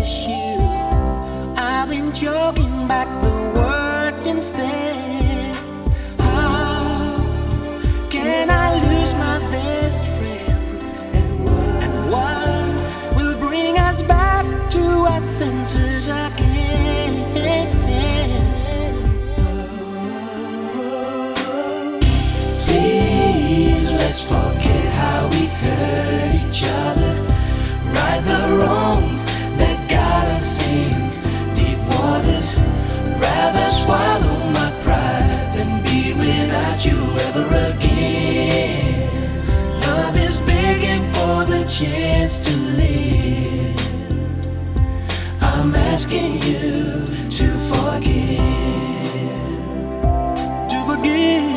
miss you. I've been joking back the words instead. How can I lose my best friend? And what will bring us back to our senses again? Please, let's forget how we hurt each other. Right the wrong that got us in deep waters. Rather swallow my pride than be without you ever again. Love is begging for the chance to live. I'm asking you to forgive. To forgive.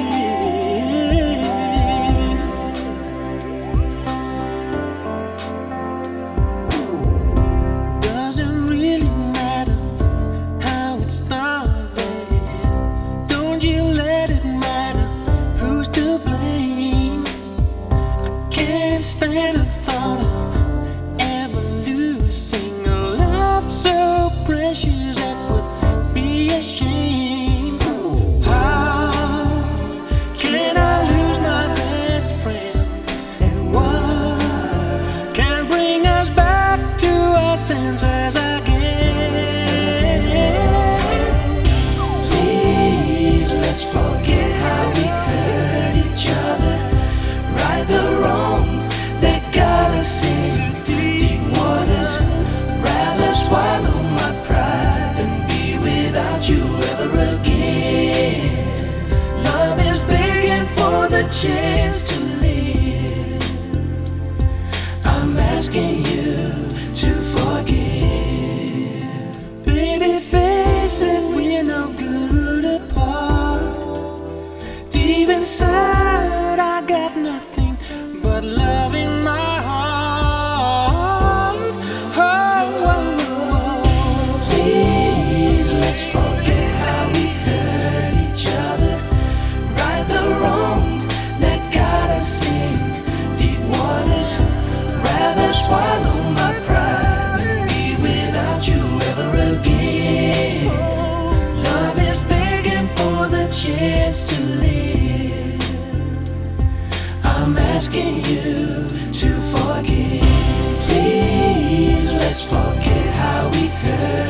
Stand the thought of ever losing a love so precious that would be a shame. How can I lose my best friend? And what can bring us back to our senses again? Please, let's forget how we hurt each other. Right the wrong in deep waters. Rather swallow my pride than be without you ever again. Love is begging for the chance to live. I'm asking you to forgive. Baby, face it, we're no good apart. Deep inside, I got nothing but love in my let's forget how we hurt each other. Right the wrong that got us in deep waters. Rather swallow my pride than be without you ever again. Love is begging for the chance to live. I'm asking you to forgive. Please, let's forget how we hurt